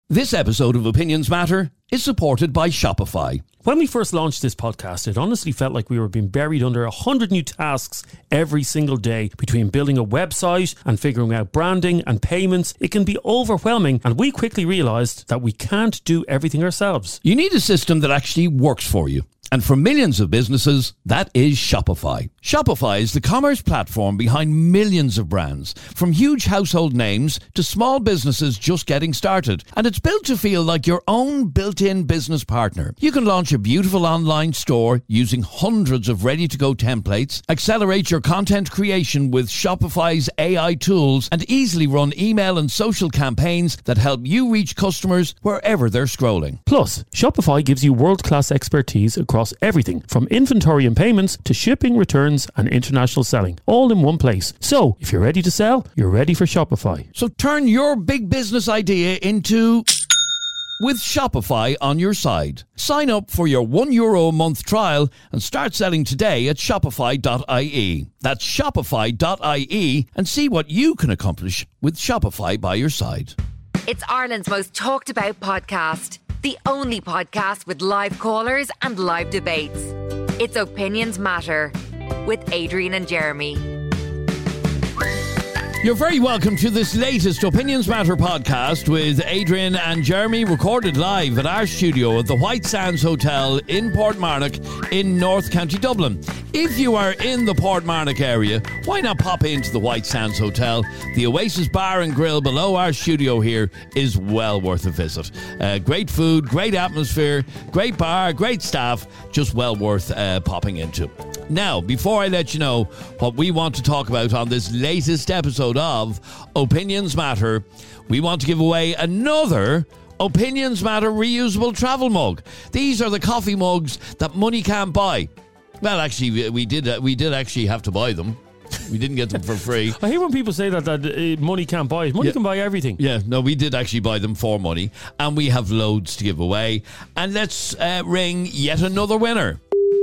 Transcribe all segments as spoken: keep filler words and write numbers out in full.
This episode of Opinions Matter is supported by Shopify. When we first launched this podcast, it honestly felt like we were being buried under a hundred new tasks every single day. Between building a website and figuring out branding and payments, it can be overwhelming, and we quickly realised that we can't do everything ourselves. You need a system that actually works for you. And for millions of businesses, that is Shopify. Shopify is the commerce platform behind millions of brands, from huge household names to small businesses just getting started. And it's built to feel like your own built-in business partner. You can launch a beautiful online store using hundreds of ready-to-go templates, accelerate your content creation with Shopify's A I tools, and easily run email and social campaigns that help you reach customers wherever they're scrolling. Plus, Shopify gives you world-class expertise across across everything from inventory and payments to shipping, returns and international selling, all in one place. So if you're ready to sell, you're ready for Shopify. So turn your big business idea into with Shopify on your side. Sign up for your one euro a month trial and start selling today at shopify dot I E. That's shopify dot I E and see what you can accomplish with Shopify by your side. It's Ireland's most talked about podcast. The only podcast with live callers and live debates. It's Opinions Matter with Adrian and Jeremy. You're very welcome to this latest Opinions Matter podcast with Adrian and Jeremy, recorded live at our studio at the White Sands Hotel in Portmarnock in North County Dublin. If you are in the Portmarnock area, why not pop into the White Sands Hotel? The Oasis Bar and Grill below our studio here is well worth a visit. Uh, great food, great atmosphere, great bar, great staff, just well worth uh, popping into. Now, before I let you know what we want to talk about on this latest episode of Opinions Matter, we want to give away another Opinions Matter reusable travel mug. These are the coffee mugs that money can't buy. Well, actually, we did uh, we did actually have to buy them. We didn't get them for free. I hear when people say that, that uh, money can't buy it. Money yeah. can buy everything. Yeah, no, we did actually buy them for money. And we have loads to give away. And let's uh, ring yet another winner.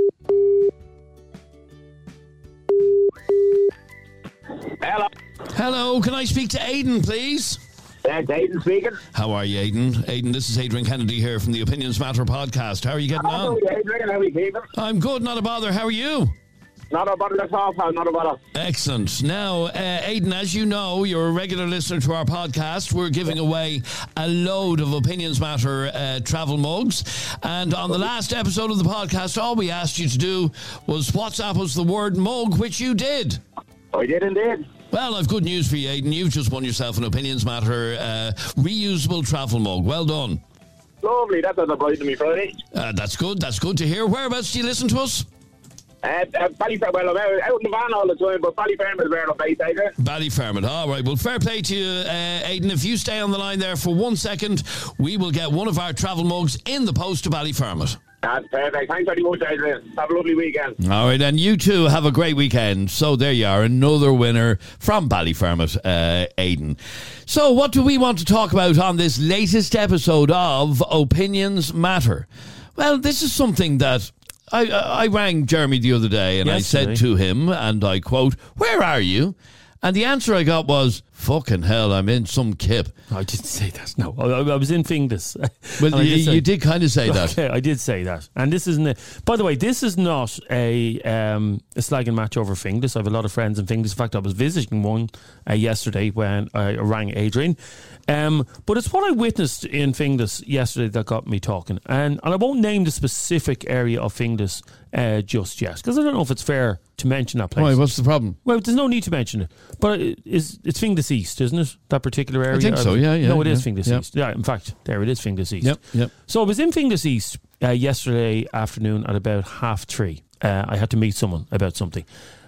Hello. Hello, can I speak to Aidan, please? That's Aidan speaking. How are you, Aidan? Aidan, this is Adrian Kennedy here from the Opinions Matter podcast. How are you getting Hello, on? Adrian. How are you keeping? I'm good, not a bother. How are you? Not a bother at all, pal. Not a bother. Excellent. Now, uh, Aidan, as you know, you're a regular listener to our podcast. We're giving away a load of Opinions Matter uh, travel mugs. And on the last episode of the podcast, all we asked you to do was WhatsApp us the word mug, which you did. I did indeed. Well, I've good news for you, Aidan. You've just won yourself an Opinions Matter uh, reusable travel mug. Well done. Lovely. That doesn't bright to me Friday. Uh, that's good. That's good to hear. Whereabouts do you listen to us? Uh, uh, Ballyfermot. Well, I'm out, out in the van all the time, but Ballyfermot is where I'm based, Adrian. Ballyfermot. All right. Well, fair play to you, uh, Aidan. If you stay on the line there for one second, we will get one of our travel mugs in the post to Ballyfermot. That's perfect. Thanks very much, Adrian. Have a lovely weekend. All right, and you too have a great weekend. So there you are, another winner from Ballyfermot, uh, Aidan. So what do we want to talk about on this latest episode of Opinions Matter? Well, this is something that I, I rang Jeremy the other day and Yesterday. I said to him, and I quote, "Where are you?" And the answer I got was, "Fucking hell, I'm in some kip." I didn't say that. No, I, I was in Finglas. Well, you did, say, you did kind of say that. Okay, I did say that. And this isn't. A, by the way, this is not a um, a slagging match over Finglas. I have a lot of friends in Finglas. In fact, I was visiting one uh, yesterday when I rang Adrian. Um, but it's what I witnessed in Finglas yesterday that got me talking. And, and I won't name the specific area of Finglas uh, just yet, because I don't know if it's fair to mention that place. Why, what's the problem? Well, there's no need to mention it. But it is, it's Finglas East, isn't it? That particular area? I think so, yeah. yeah no, it yeah, is Finglas yeah. East. Yeah, in fact, there it is, Finglas East. Yep, yep. So I was in Finglas East uh, yesterday afternoon at about half three. Uh, I had to meet someone about something.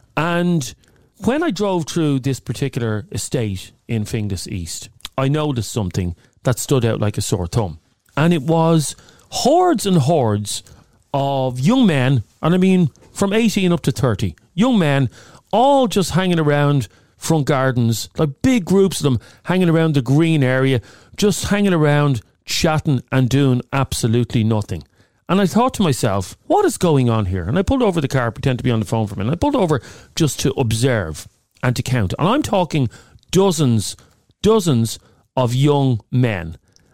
And when I drove through this particular estate in Finglas East, I noticed something that stood out like a sore thumb. And it was hordes and hordes of young men, and I mean from eighteen up to thirty, young men all just hanging around front gardens, like big groups of them hanging around the green area, just hanging around, chatting and doing absolutely nothing. And I thought to myself, what is going on here? And I pulled over the car, pretend to be on the phone for a minute. I pulled over just to observe and to count. And I'm talking dozens, dozens of young men.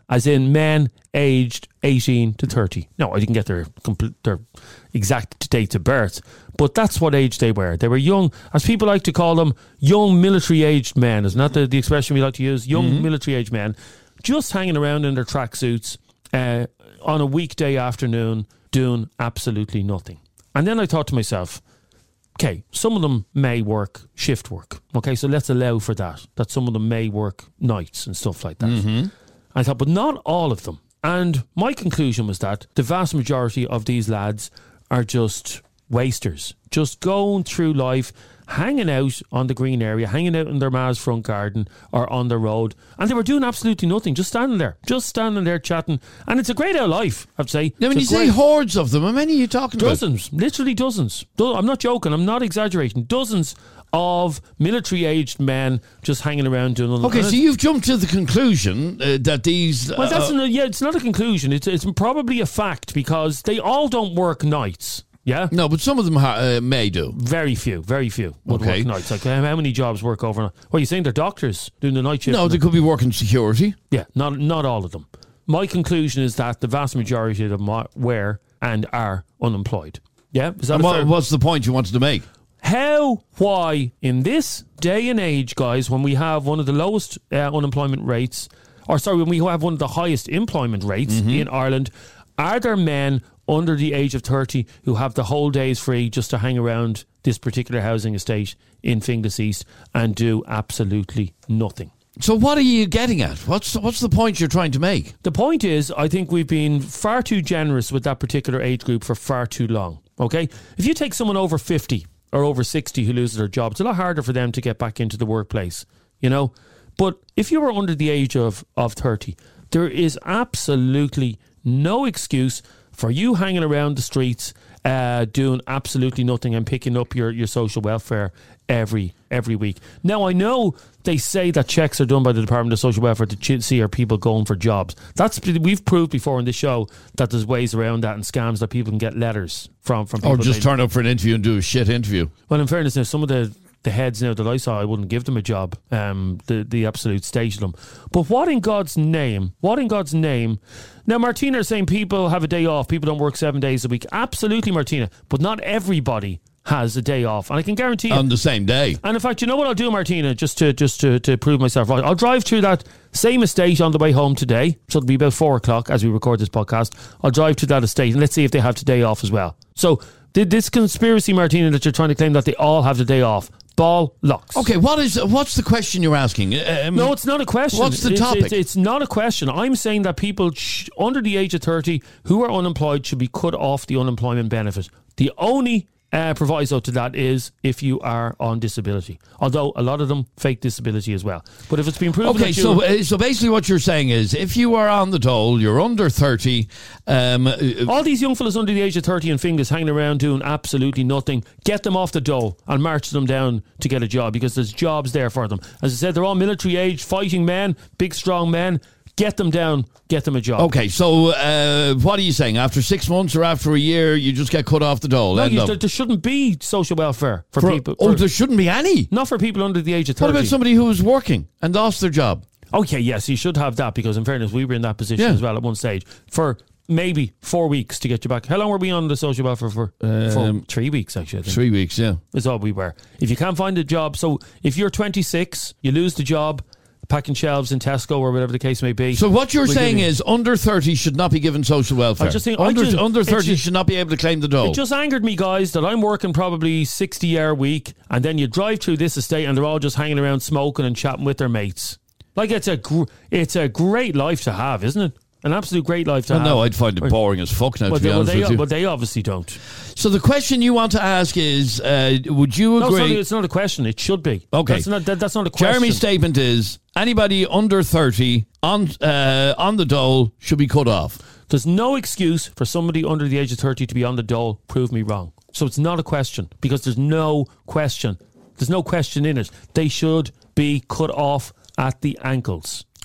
as in men aged eighteen to thirty. No, I didn't get their complete, their exact dates of birth, but that's what age they were. They were young, as people like to call them, young military-aged men. Isn't that the, the expression we like to use? Young mm-hmm. military-aged men, just hanging around in their tracksuits uh, on a weekday afternoon doing absolutely nothing. And then I thought to myself, okay, some of them may work shift work. Okay, so let's allow for that, that some of them may work nights and stuff like that. Mm-hmm. I thought, but not all of them. And my conclusion was that the vast majority of these lads are just wasters, just going through life, hanging out on the green area, hanging out in their ma's front garden or on the road. And they were doing absolutely nothing, just standing there, just standing there chatting. And it's a great old life, I have to say. Now, when you say hordes of them, how many are you talking dozens, about? Dozens, literally dozens. Do- I'm not joking, I'm not exaggerating. Dozens of military-aged men just hanging around doing nothing. Okay, so you've jumped to the conclusion uh, that these... Uh, well, that's an, yeah, it's not a conclusion. It's, it's probably a fact because they all don't work nights. Yeah? No, but some of them ha- uh, may do. Very few, very few would okay. work nights. Like, how many jobs work overnight? Well, you're saying they're doctors doing the night shift? No, they could be working security. Yeah, not not all of them. My conclusion is that the vast majority of them are, were and are unemployed. Yeah? Is that and a what, fair- what's the point you wanted to make? How, why, in this day and age, guys, when we have one of the lowest uh, unemployment rates, or sorry, when we have one of the highest employment rates mm-hmm. in Ireland, are there men under the age of thirty who have the whole days free just to hang around this particular housing estate in Finglas East and do absolutely nothing? So what are you getting at? What's the, what's the point you're trying to make? The point is, I think we've been far too generous with that particular age group for far too long, okay? If you take someone over fifty or over sixty who loses their job, it's a lot harder for them to get back into the workplace, you know? But if you were under the age of, of thirty, there is absolutely no excuse for you hanging around the streets uh, doing absolutely nothing and picking up your, your social welfare every every week. Now, I know they say that checks are done by the Department of Social Welfare to ch- see are people going for jobs. That's We've proved before in this show that there's ways around that and scams that people can get letters from, from people. Or just turn up for an interview and do a shit interview. Well, in fairness, now, some of the the heads now that I saw, I wouldn't give them a job, um, the, the absolute state of them. But what in God's name, what in God's name, now Martina is saying people have a day off, people don't work seven days a week. Absolutely, Martina, but not everybody has a day off, and I can guarantee you on the same day. And in fact, you know what I'll do, Martina, just to just to, to prove myself right, I'll drive through that same estate on the way home today, so it'll be about four o'clock as we record this podcast. I'll drive to that estate and let's see if they have today off as well. So did this conspiracy, Martina, that you're trying to claim that they all have the day off, ball locks. Okay, what is what's the question you're asking? Um, no, it's not a question. What's the it's, topic? It's, it's not a question. I'm saying that people sh- under the age of thirty who are unemployed should be cut off the unemployment benefit. The only uh, proviso to that is if you are on disability. Although a lot of them fake disability as well. But if it's been proven okay, that you... so uh, so basically what you're saying is if you are on the dole, you're under thirty... Um, uh, all these young fellas under the age of thirty in Finglas hanging around doing absolutely nothing, get them off the dole and march them down to get a job because there's jobs there for them. As I said, they're all military age, fighting men, big strong men. Get them down, get them a job. Okay, so uh, what are you saying? After six months or after a year, you just get cut off the dole? No, you, there, there shouldn't be social welfare for, for people. Oh, for, there shouldn't be any? Not for people under the age of thirty. What about somebody who was working and lost their job? Okay, yes, you should have that because in fairness, we were in that position yeah. as well at one stage for maybe four weeks to get you back. How long were we on the social welfare for? Um, for three weeks, actually. I think. Three weeks, yeah. Is all we were. If you can't find a job, so if you're twenty-six, you lose the job, packing shelves in Tesco or whatever the case may be. So what you're saying is under thirty should not be given social welfare. I just think under, just, under thirty just, should not be able to claim the dole. It just angered me, guys, that I'm working probably sixty hour week and then you drive through this estate and they're all just hanging around smoking and chatting with their mates. Like it's a gr- it's a great life to have, isn't it? An absolute great life to well, have. No, I'd find it boring as fuck now, well, to be they, honest well, they, with you. But they obviously don't. So the question you want to ask is, uh, would you agree... No, it's not, it's not a question. It should be. Okay. That's not, that, that's not a question. Jeremy's statement is, anybody under thirty on, uh, on the dole should be cut off. There's no excuse for somebody under the age of thirty to be on the dole. Prove me wrong. So it's not a question because there's no question. There's no question in it. They should be cut off at the ankles.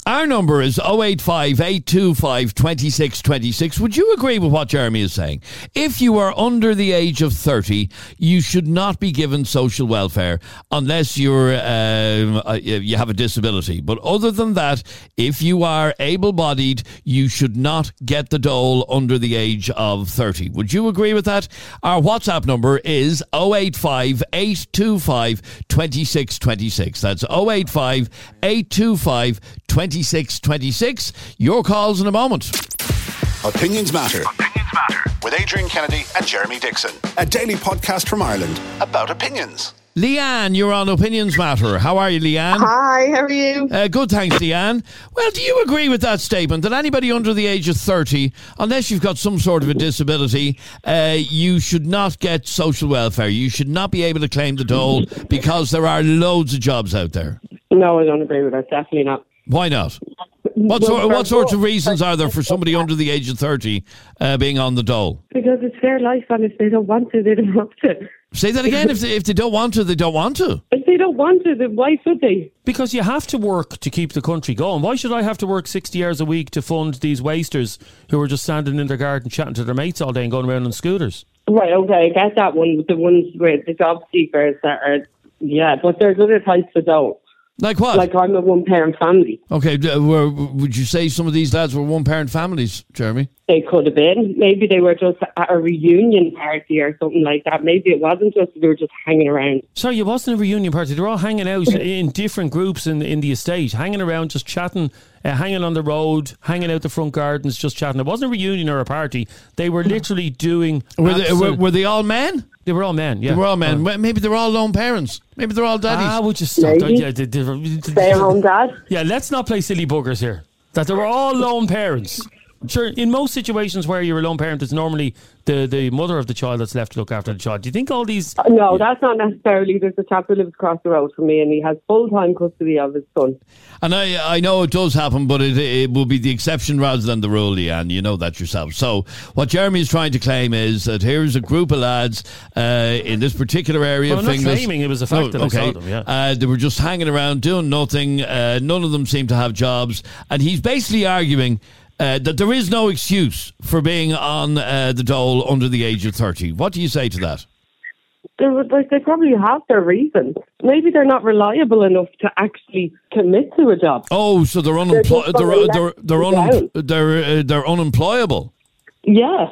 Our number is oh eight five, eight two five, two six two six. Would you agree with what Jeremy is saying? If you are under the age of thirty, you should not be given social welfare unless you're um, uh, you have a disability. But other than that, if you are able-bodied, you should not get the dole under the age of thirty. Would you agree with that? Our WhatsApp number is oh eight five, eight two five, two six two six. That's oh eight five, eight two five, two six two six. Your calls in a moment. Opinions Matter. Opinions Matter. With Adrian Kennedy and Jeremy Dixon. A daily podcast from Ireland about opinions. Leanne, you're on Opinions Matter. How are you, Leanne? Hi, how are you? Uh, good, thanks, Leanne. Well, do you agree with that statement that anybody under the age of thirty, unless you've got some sort of a disability, uh, you should not get social welfare? You should not be able to claim the dole because there are loads of jobs out there. No, I don't agree with that. Definitely not. Why not? What, sort, what sorts of reasons are there for somebody under the age of thirty uh, being on the dole? Because it's their life, and if they don't want to, they don't have to. Say that again. If they, if they don't want to, they don't want to. If they don't want to, then why should they? Because you have to work to keep the country going. Why should I have to work sixty hours a week to fund these wasters who are just standing in their garden chatting to their mates all day and going around on scooters? Right, okay, I get that one. The ones where the job seekers that are, yeah, but there's other types that don't. Like what? Like I'm a one-parent family. Okay, uh, were, would you say some of these lads were one-parent families, Jeremy? They could have been. Maybe they were just at a reunion party or something like that. Maybe it wasn't just they were just hanging around. Sorry, it wasn't a reunion party. They were all hanging out in different groups in in the estate, hanging around, just chatting, uh, hanging on the road, hanging out the front gardens, just chatting. It wasn't a reunion or a party. They were literally doing... Were they, were, were they all men? They were all men, yeah. They were all men. Oh. Maybe they're all lone parents. Maybe they're all daddies. Ah, would you stop? Maybe. Yeah, they, they, they, Stay at home dad. Yeah, let's not play silly buggers here. That they were all lone parents. Sure, in most situations where you're a lone parent, it's normally the, the mother of the child that's left to look after the child. Do you think all these... Uh, no, that's not necessarily. There's a chap who lives across the road from me and he has full-time custody of his son. And I I know it does happen, but it it will be the exception rather than the rule, Leanne. You know that yourself. So what Jeremy is trying to claim is that here's a group of lads uh, in this particular area. Well, I'm not Finglas, claiming, it was a fact no, that I okay, saw them, yeah. Uh, they were just hanging around doing nothing. Uh, none of them seem to have jobs. And he's basically arguing Uh, that there is no excuse for being on uh, the dole under the age of thirty. What do you say to that? They, would, like, they probably have their reasons. Maybe they're not reliable enough to actually commit to a job. Oh, so they're They're just unemployed. They're gonna they're let they're, you unem- down. they're, uh, they're unemployable. Yeah.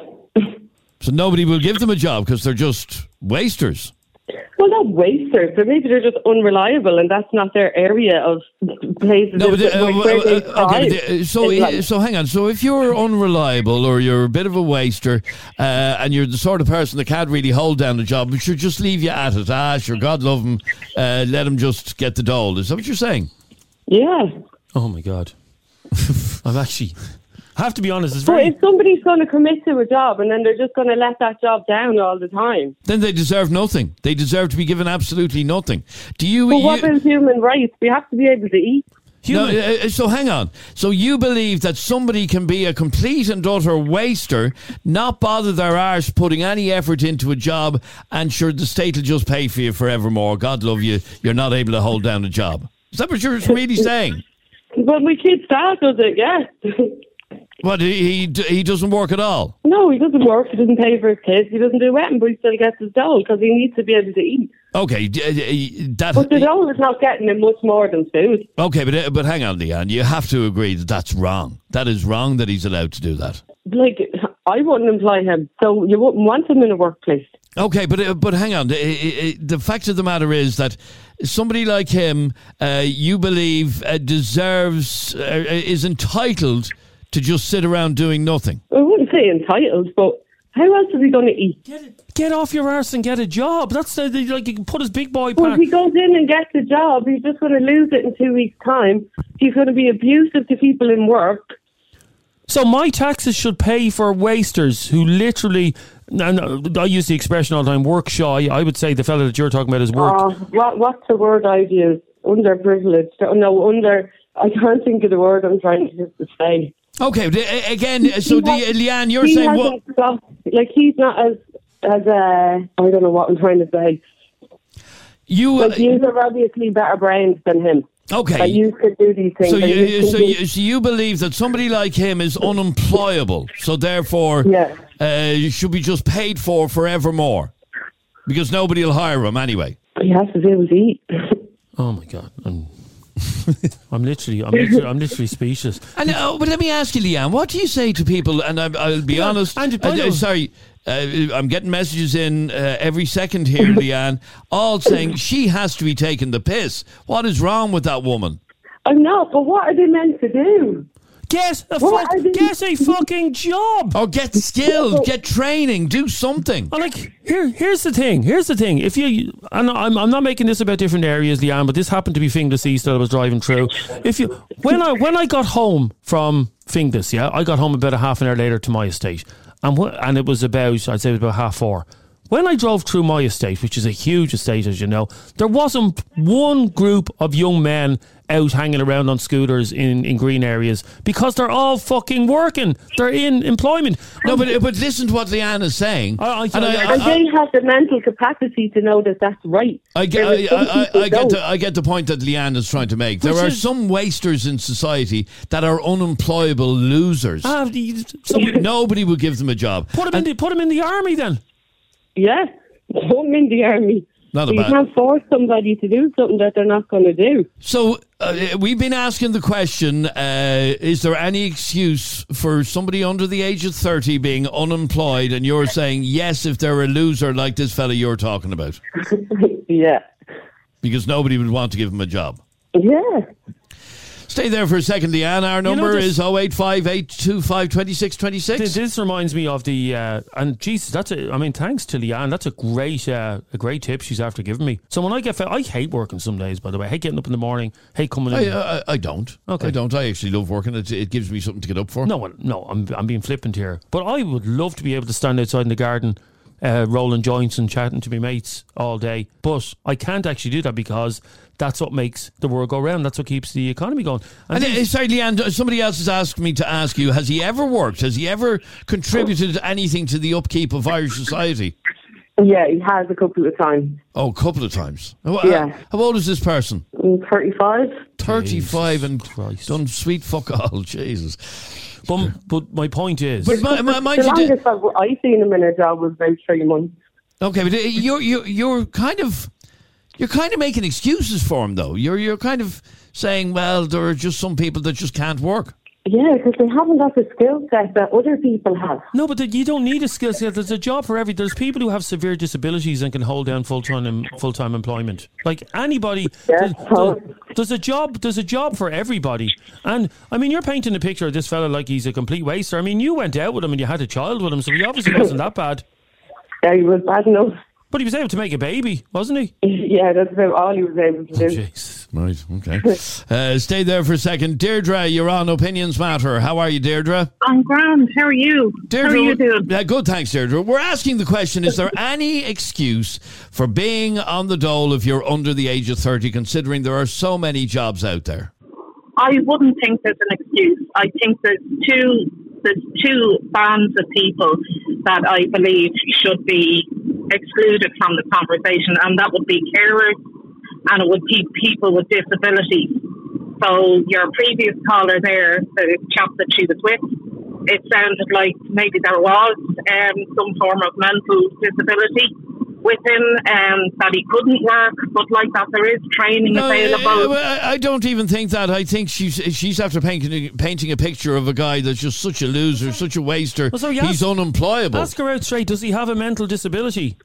So nobody will give them a job because they're just wasters. Well, not wasters, but maybe they're just unreliable, and that's not their area of places. No, but, that- uh, where they uh, okay, thrive. but, uh, so in life. so hang on. So if you're unreliable or you're a bit of a waster, uh, and you're the sort of person that can't really hold down a job, we should just leave you at it. Ah, sure, God love him. Uh, let him just get the dole. Is that what you're saying? Yeah. Oh, my God. I'm actually... I have to be honest, it's But very... if somebody's going to commit to a job and then they're just going to let that job down all the time. Then they deserve nothing. They deserve to be given absolutely nothing. Do you... But you what is human rights? We have to be able to eat. No, uh, so hang on. So you believe that somebody can be a complete and utter waster, not bother their arse putting any effort into a job, and sure, the state will just pay for you forevermore. God love you, you're not able to hold down a job. Is that what you're really saying? But my kid's dad does it, yeah. What, he, he he doesn't work at all? No, he doesn't work. He doesn't pay for his kids. He doesn't do anything, but he still gets his dole because he needs to be able to eat. Okay, d- d- that... But the dole is not getting him much more than food. Okay, but uh, but hang on, Leanne. You have to agree that that's wrong. That is wrong that he's allowed to do that. Like, I wouldn't employ him, so you wouldn't want him in a workplace. Okay, but uh, but hang on. The, uh, the fact of the matter is that somebody like him, uh, you believe, uh, deserves, uh, is entitled to just sit around doing nothing. I wouldn't say entitled, but how else is he going to eat? Get, get off your arse and get a job. That's uh, like you can put his big boy Well, pack. if he goes in and gets a job, he's just going to lose it in two weeks' time. He's going to be abusive to people in work. So my taxes should pay for wasters who literally, and I use the expression all the time, work shy. I would say the fella that you're talking about is work. Uh, what, what's the word I'd use? Underprivileged. No, under... I can't think of the word I'm trying to just say. Okay, but uh, again, so the, uh, Leanne, you're he saying what? hasn't got- like he's not as as uh, I don't know what I'm trying to say. You, uh, Like you have obviously better brains than him. Okay. That you could do these things. So that you, can so, do- you, so you believe that somebody like him is unemployable, so therefore Yeah. uh, you should be just paid for forevermore because nobody will hire him anyway. He has to do is eat. Oh my God. I'm, I'm literally, I'm literally, I'm literally speechless. And uh, but let me ask you, Leanne, what do you say to people? And I, I'll be Yeah, honest. Andrew, uh, I know. uh, sorry, uh, I'm getting messages in uh, every second here, Leanne, all saying she has to be taking the piss. What is wrong with that woman? I'm not, but what are they meant to do? Get a, What fu- are they- get a fucking job. Or get skills, get training, do something. I'm like, here, here's the thing. Here's the thing. If you, and I'm, I'm not making this about different areas, Leanne, but this happened to be Finglas East that I was driving through. If you, when I, when I got home from Finglas, yeah, I got home about a half an hour later to my estate, and wh- and it was about, I'd say it was about half four. When I drove through my estate, which is a huge estate, as you know, there wasn't one group of young men out hanging around on scooters in, in green areas because they're all fucking working. They're in employment. No, but but listen to what Leanne is saying. I- I- And I- And they have the mental capacity to know that that's right. I get, Whereas I, some I, people I, get don't. the, I get the point that Leanne is trying to make. There Which are is- some wasters in society that are unemployable losers. Ah, you- so Nobody will give them a job. put them in the put them in the army then. Yeah, put them in the army. Not a So you bad- can't force somebody to do something that they're not going to do. So uh, we've been asking the question, uh, is there any excuse for somebody under the age of thirty being unemployed? And you're saying yes if they're a loser like this fella you're talking about. Yeah. Because nobody would want to give him a job. Yeah. Stay there for a second, Leanne. Our know, number this- is oh eight five eight two five two six two This, six. this reminds me of the uh, and Jesus, that's a. I mean, thanks to Leanne, that's a great uh, a great tip she's after giving me. So when I get, I hate working some days. By the way, I hate getting up in the morning. Hate coming in. I, I, I don't. Okay. I don't. I actually love working. It, it gives me something to get up for. No, well, no, I'm I'm being flippant here. But I would love to be able to stand outside in the garden, uh, rolling joints and chatting to my mates all day. But I can't actually do that because that's what makes the world go round. That's what keeps the economy going. And And, uh, these- sorry, Leanne, somebody else has asked me to ask you, has he ever worked? Has he ever contributed anything to the upkeep of Irish society? Yeah, he has a couple of times. Oh, a couple of times. How, Yeah. how old is this person? I'm thirty-five. thirty-five and Christ. done sweet fuck all. Jesus. but, but my point is, But my, my, mind The you, did- longest I've I've seen him in a job was about three months. okay, but uh, you're, you're, you're kind of... You're kind of making excuses for him, though. You're you're kind of saying, well, there are just some people that just can't work. Yeah, because they haven't got the skill set that other people have. no, but you don't need a skill set. There's a job for every. There's people who have severe disabilities and can hold down full time full time employment. Like anybody, Yeah, there's, so- there's a job. There's a job for everybody. And I mean, you're painting a picture of this fella like he's a complete waster. I mean, you went out with him and you had a child with him, so he obviously wasn't that bad. Yeah, he was bad enough. But he was able to make a baby, wasn't he? Yeah, that's about all he was able to do. Jesus. Right, okay. uh, stay there for a second. Deirdre, you're on Opinions Matter. How are you, Deirdre? I'm grand. How are you? Deirdre, How are you doing? Yeah, good, thanks, Deirdre. We're asking the question, is there any excuse for being on the dole if you're under the age of thirty, considering there are so many jobs out there? I wouldn't think there's an excuse. I think there's two there's two bands of people that I believe should be excluded from the conversation, and that would be carers and it would be people with disabilities. So your previous caller there, the chap that she was with, it sounded like maybe there was um, some form of mental disability with him, um, that he couldn't work, but like that there is training No, available. uh, I I don't even think that. I think she's she's after painting, painting a picture of a guy that's just such a loser, such a waster. Well, so you He's ask- unemployable. Ask her out straight. Does he have a mental disability?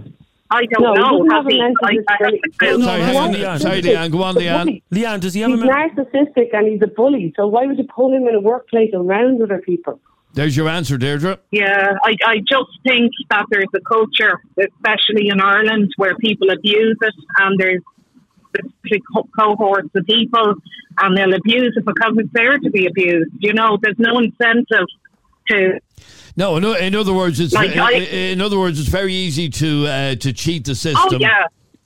I don't No, he know. doesn't Has have a he? mental I, I have disability. to No, no, Sorry, hang hang on, on. Leanne. Sorry, Leanne. Go on, Leanne. Leanne, does he have He's a mental... narcissistic and he's a bully, so why would you pull him in a workplace around other people? There's your answer, Deirdre. Yeah, I, I just think that there's a culture, especially in Ireland, where people abuse it, and there's specific co- cohorts of people, and they'll abuse it because it's there to be abused. You know, there's no incentive to. No, in, o- in other words, it's Like, uh, I- in other words, it's very easy to uh, to cheat the Oh system. yeah,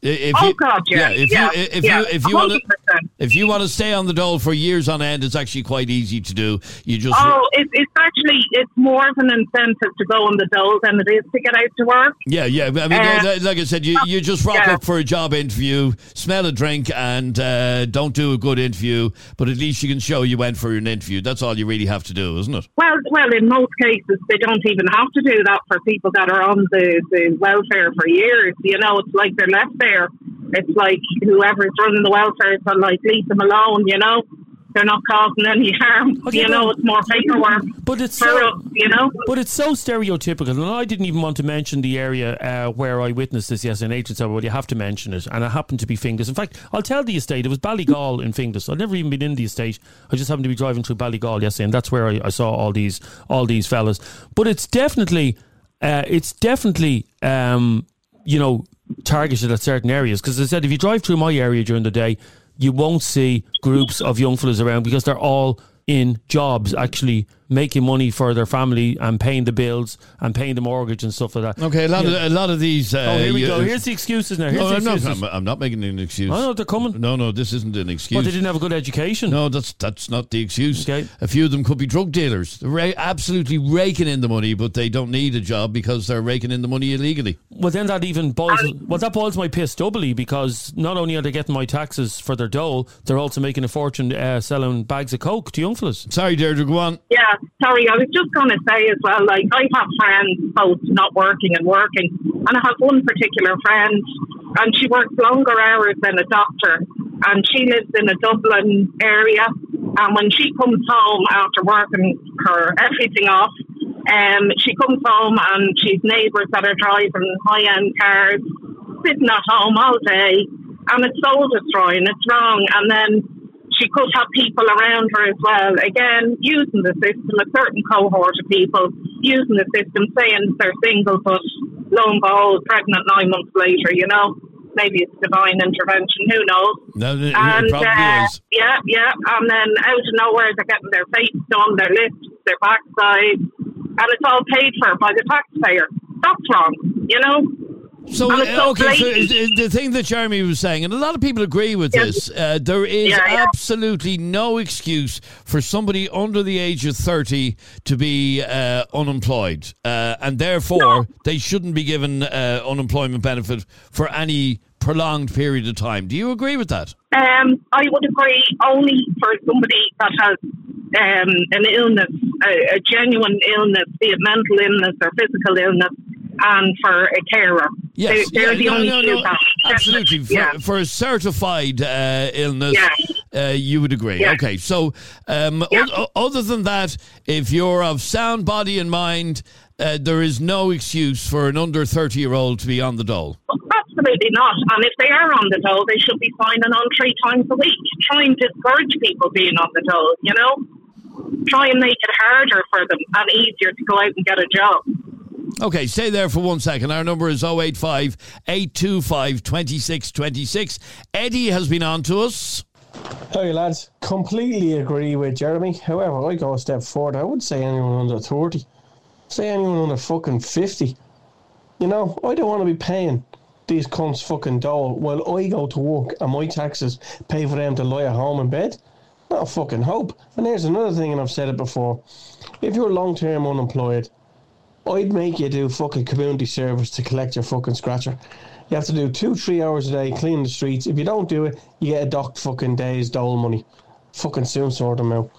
If oh you, God, yeah, if yeah, you if yeah, you if you want to one hundred percent. if you want to stay on the dole for years on end, it's actually quite easy to do. You just oh, it, it's actually it's more of an incentive to go on the dole than it is to get out to work. Yeah, yeah. I mean, uh, like I said, you, you just rock yeah. up for a job interview, smell a drink, and uh, don't do a good interview. But at least you can show you went for an interview. That's all you really have to do, isn't it? Well, well, in most cases, they don't even have to do that for people that are on the, the welfare for years. You know, it's like they're left there. It's like whoever's running the welfare is on, like, leave them alone, you know? They're not causing any harm. Okay, you know, it's more paperwork. But it's for so, us, you know? But it's so stereotypical. And I didn't even want to mention the area uh, where I witnessed this yesterday. And said, well, you have to mention it. And it happened to be Finglas. In fact, I'll tell the estate. It was Ballygall in Finglas. I'd never even been in the estate. I just happened to be driving through Ballygall yesterday. And that's where I, I saw all these all these fellas. But it's definitely, uh, it's definitely, um, you know, targeted at certain areas. Because as I said, if you drive through my area during the day, you won't see groups of young fellas around because they're all in jobs, actually making money for their family and paying the bills and paying the mortgage and stuff like that. Okay, a lot yeah. of a lot of these. Uh, oh, here we you, go. Here's the excuses now. Here's no, the I'm not, excuses. I'm, I'm not making an excuse. I know they're coming. No, no, this isn't an excuse. But they didn't have a good education. No, that's that's not the excuse. Okay. A few of them could be drug dealers. They're ra- absolutely raking in the money, but they don't need a job because they're raking in the money illegally. Well, then that even boils. Well, that boils my piss doubly because not only are they getting my taxes for their dole, they're also making a fortune uh, selling bags of coke to young fellas. Sorry, Deirdre, go on. Yeah, sorry, I was just going to say as well, like, I have friends both not working and working, and I have one particular friend, and she works longer hours than a doctor, and she lives in a Dublin area, and when she comes home after working her everything off, um, she comes home and she's neighbours that are driving high-end cars, sitting at home all day, and it's soul destroying, it's wrong, and then she could have people around her as well, again, using the system, a certain cohort of people using the system, saying they're single, but lo and behold, pregnant nine months later, you know. Maybe it's divine intervention, who knows? No, it, and, it probably uh, is. Yeah, yeah, and then out of nowhere, they're getting their face done, their lips, their backside, and it's all paid for by the taxpayer. That's wrong, you know? So, so uh, okay, so blatant. is- is the thing that Jeremy was saying, and a lot of people agree with Yes. this, uh, there is Yeah, yeah. absolutely no excuse for somebody under the age of thirty to be uh, unemployed. Uh, and therefore, No. they shouldn't be given uh, unemployment benefit for any prolonged period of time. Do you agree with that? Um, I would agree only for somebody that has um, an illness, a, a genuine illness, be it mental illness or physical illness, and for a carer. Yes, They, they're yeah, the no, only no, two no, that- absolutely. For, Yeah. for a certified uh, illness, Yeah. uh, you would agree. Yeah. Okay, so um, Yeah. o- other than that, if you're of sound body and mind, uh, there is no excuse for an under thirty-year-old to be on the dole. Absolutely not. And if they are on the dole, they should be signing on three times a week. Try and discourage people being on the dole, you know? Try and make it harder for them and easier to go out and get a job. Okay, stay there for one second. Our number is oh eight five, eight two five, two six two six. Eddie has been on to us. Hey lads, completely agree with Jeremy. However, I go a step forward. I would say anyone under thirty. Say anyone under fucking fifty. You know, I don't want to be paying these cunts fucking dole while I go to work and my taxes pay for them to lie at home in bed. Not a fucking hope. And there's another thing, and I've said it before. If you're long-term unemployed, I'd make you do fucking community service to collect your fucking scratcher. You have to do two, three hours a day, clean the streets. If you don't do it, you get a docked fucking day's dole money. Fucking soon sort them out.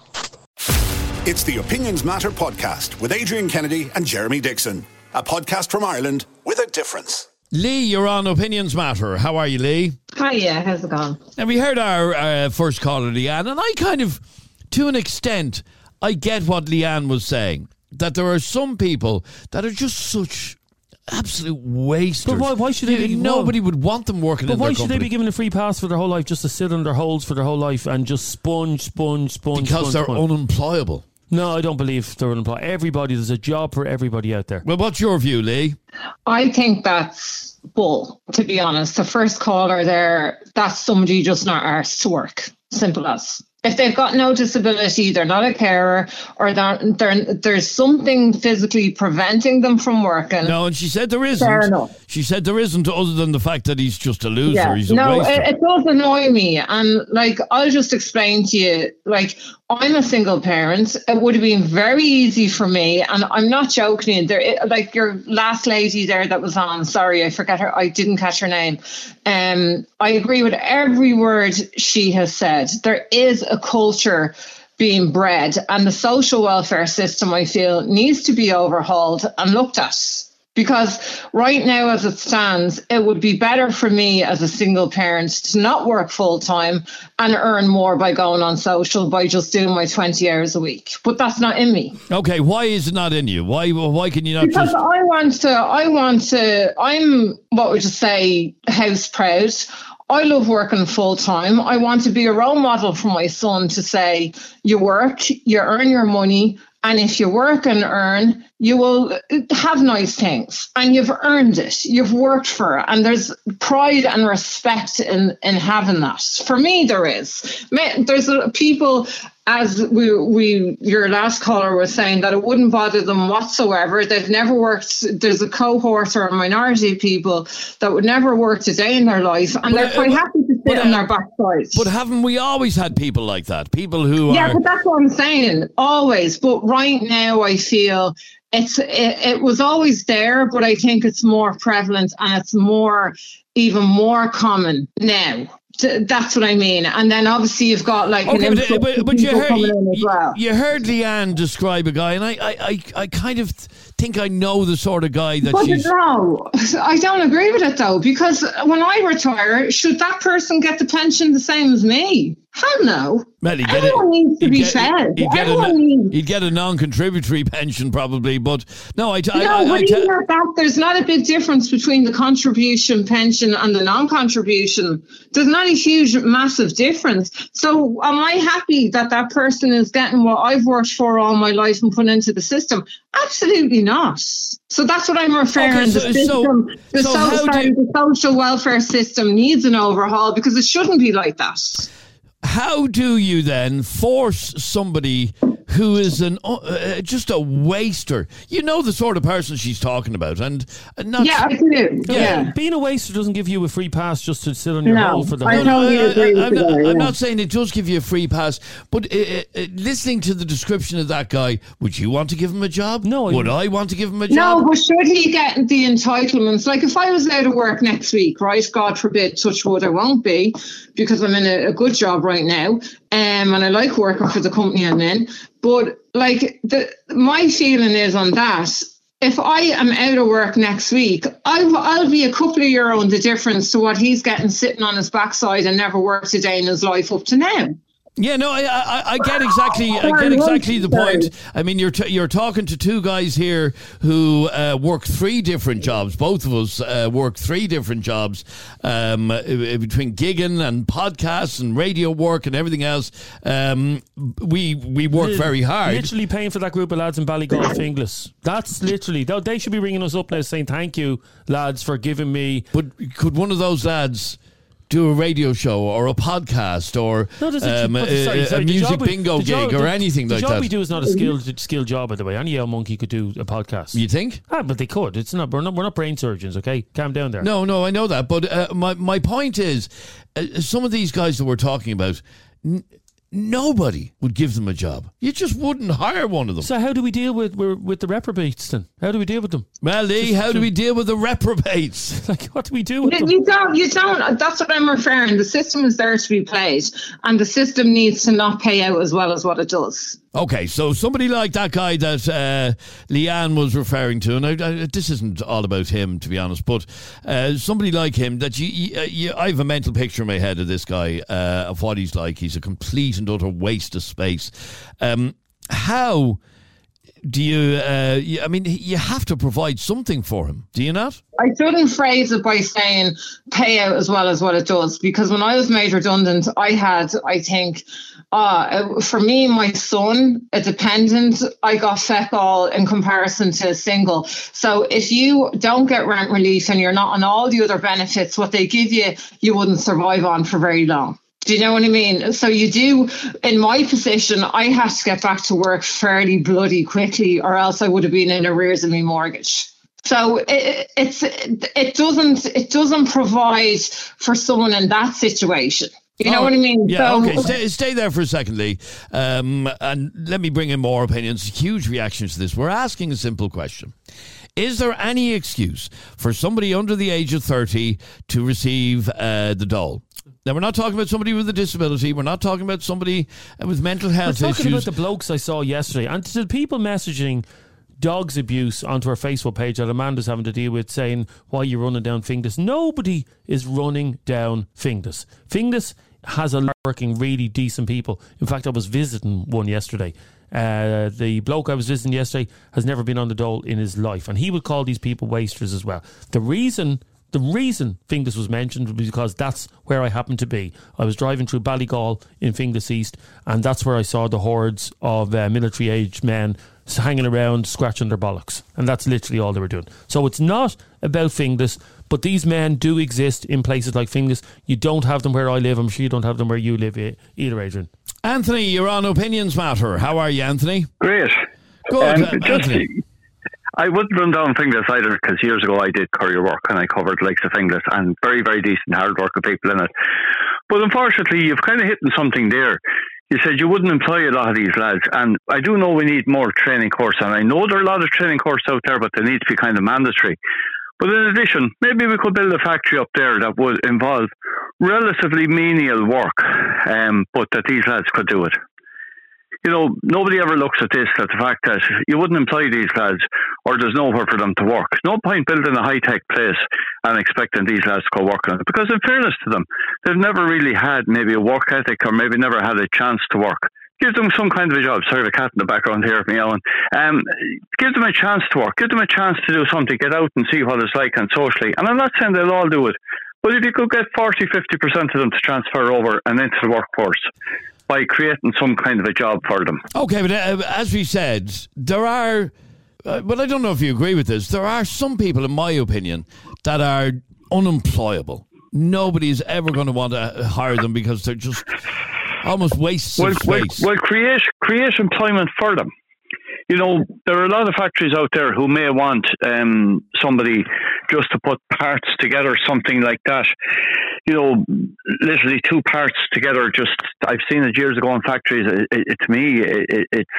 It's the Opinions Matter podcast with Adrian Kennedy and Jeremy Dixon. A podcast from Ireland with a difference. Lee, you're on Opinions Matter. How are you, Lee? Hiya, how's it going? Now, we heard our uh, first caller, Leanne, and I kind of, to an extent, I get what Leanne was saying. That there are some people that are just such absolute wasters. But why, why should they be... Nobody would want them working But in why their should company. they be given a free pass for their whole life just to sit on their holes for their whole life and just sponge, sponge, sponge, Because sponge, they're sponge. unemployable. No, I don't believe they're unemployed. Everybody, there's a job for everybody out there. Well, what's your view, Lee? I think that's bull, to be honest. The first caller there, that's somebody just not arsed to work. Simple as. If they've got no disability, they're not a carer, or they're, they're, there's something physically preventing them from working. No, and she said there isn't. Fair enough. She said there isn't, other than the fact that he's just a loser. Yeah. He's a no, waster. it, it does annoy me. And like, I'll just explain to you, like, I'm a single parent. It would have been very easy for me, and I'm not joking. There, like your last lady there that was on. Sorry, I forget her. I didn't catch her name. Um, I agree with every word she has said. There is a culture being bred, and the social welfare system, I feel, needs to be overhauled and looked at. Because right now, as it stands, it would be better for me as a single parent to not work full time and earn more by going on social, by just doing my twenty hours a week. But that's not in me. Okay, why is it not in you? Why why can you not Because just... I want to, I want to, I'm, what would you say, house proud. I love working full time. I want to be a role model for my son to say, you work, you earn your money, and if you work and earn, you will have nice things, and you've earned it. You've worked for it, and there's pride and respect in, in having that. For me, there is. There's people, as we, we your last caller was saying, that it wouldn't bother them whatsoever. They've never worked. There's a cohort or a minority of people that would never work a day in their life, and But, they're quite uh, happy to sit but, uh, on their backsides. But haven't we always had people like that? People who Yeah, are... but that's what I'm saying. Always. But right now, I feel it's it, it was always there, but I think it's more prevalent, and it's more, even more common now. T- That's what I mean. And then obviously you've got like Okay, an but, influx but, of but you, people heard, coming in as you, well. you heard Leanne describe a guy, and I, I, I, I kind of think I know the sort of guy that But she's... no, I don't agree with it though, because when I retire, should that person get the pension the same as me? Hell no. Well, he'd get Everyone a- needs to he'd be get- fed. He'd get, Everyone a, needs. he'd get a non-contributory pension probably, but no, I... I, No, I, I, but I even at that, there's not a big difference between the contribution pension and the non-contribution. There's not a huge, massive difference. So am I happy that that person is getting what I've worked for all my life and put into the system? Absolutely not. So that's what I'm referring Okay, to. so- The system, the, so so, how do sorry, you- the social welfare system needs an overhaul, because it shouldn't be like that. How do you then force somebody who is an uh, just a waster? You know the sort of person she's talking about, and, and not... Yeah, I do. Yeah. Yeah. Being a waster doesn't give you a free pass just to sit on your No, hole for the I whole know. totally agree with I'm, you not, there, I'm yeah. not saying it does give you a free pass, but uh, uh, listening to the description of that guy, would you want to give him a job? No, I- Would I want to give him a No, job? but should he get the entitlements? Like if I was out of work next week, right? God forbid, touch wood, I won't be, because I'm in a, a good job right now, um, and I like working for the company I'm in. But like the my feeling is on that, if I am out of work next week, I'll, I'll be a couple of euro in the difference to what he's getting sitting on his backside and never worked a day in his life up to now. Yeah, no, I, I, I get exactly, I get exactly the point. I mean, you're t- you're talking to two guys here who uh, work three different jobs. Both of us uh, work three different jobs um, between gigging and podcasts and radio work and everything else. Um, we we work very hard. Literally paying for that group of lads in Ballygolf Inglis. That's literally, they they should be ringing us up now saying thank you, lads, for giving me... But could one of those lads do a radio show or a podcast or No, there's a- um, a, sorry, a- sorry, a the music job we- bingo the job- gig or the- anything the like job that? we do is not a skilled skilled job, by the way. Any Yale monkey could do a podcast. You think? Ah, but they could. It's not. We're not. We're not brain surgeons. Okay, calm down there. No, no, I know that. But uh, my my point is, uh, some of these guys that we're talking about, n- nobody would give them a job. You just wouldn't hire one of them. So how do we deal with with, with the reprobates then? How do we deal with them? Well, Lee, how do we deal with the reprobates? Like, what do we do with You, them? you don't, you don't, that's what I'm referring. The system is there to be played, and the system needs to not pay out as well as what it does. Okay, so somebody like that guy that uh, Leanne was referring to, and I, I, this isn't all about him, to be honest, but uh, somebody like him that you, you, you, I have a mental picture in my head of this guy, uh, of what he's like. He's a complete and utter waste of space. Um, how do you, uh, you, I mean, you have to provide something for him, do you not? I shouldn't phrase it by saying pay out as well as what it does, because when I was made redundant, I had, I think, uh, for me, my son, a dependent, I got feck all in comparison to a single. So if you don't get rent relief and you're not on all the other benefits, what they give you, you wouldn't survive on for very long. Do you know what I mean? So you do, in my position, I had to get back to work fairly bloody quickly, or else I would have been in arrears of my mortgage. So it, it's it doesn't it doesn't provide for someone in that situation. You know oh, what I mean? Yeah, so, okay. Stay, stay there for a second, Lee. Um, and let me bring in more opinions. Huge reactions to this. We're asking a simple question. Is there any excuse for somebody under the age of thirty to receive uh, the dole? Now, we're not talking about somebody with a disability. We're not talking about somebody with mental health we're issues. We're talking about the blokes I saw yesterday. And to the people messaging dogs abuse onto our Facebook page that Amanda's having to deal with, saying, why are you running down Finglas? Nobody is running down Finglas. Finglas has a lot of working, really decent people. In fact, I was visiting one yesterday. Uh, the bloke I was visiting yesterday has never been on the dole in his life, and he would call these people wasters as well. The reason the reason Finglas was mentioned was because that's where I happened to be. I was driving through Ballygall in Finglas East, and that's where I saw the hordes of uh, military-aged men hanging around, scratching their bollocks, and that's literally all they were doing. So it's not about Finglas, but these men do exist in places like Finglas. You don't have them where I live. I'm sure you don't have them where you live either, Adrian. Anthony, you're on Opinions Matter. How are you, Anthony? Great. Good, um, uh, just, Anthony. I wouldn't run down Finglas either, because years ago I did courier work and I covered the likes of Finglas, and very, very decent, hard-working people in it. But unfortunately, you've kind of hit on something there. You said you wouldn't employ a lot of these lads, and I do know we need more training course, and I know there are a lot of training courses out there, but they need to be kind of mandatory. But in addition, maybe we could build a factory up there that would involve relatively menial work, um, but that these lads could do it. You know, nobody ever looks at this, at the fact that you wouldn't employ these lads, or there's nowhere for them to work. No point building a high-tech place and expecting these lads to go work on it, because in fairness to them, they've never really had maybe a work ethic, or maybe never had a chance to work. Give them some kind of a job. Sorry, the cat in the background here, me Owen. Um, give them a chance to work. Give them a chance to do something, get out and see what it's like, and socially. And I'm not saying they'll all do it, but if you could get forty, fifty percent of them to transfer over and into the workforce by creating some kind of a job for them. Okay, but uh, as we said, there are, uh, well, I don't know if you agree with this, there are some people, in my opinion, that are unemployable. Nobody's ever going to want to hire them because they're just almost wastes well, of space. Well, well create, create employment for them. You know, there are a lot of factories out there who may want um, somebody just to put parts together, something like that. You know, literally two parts together. Just I've seen it years ago in factories. It, it, to me, it, it, it's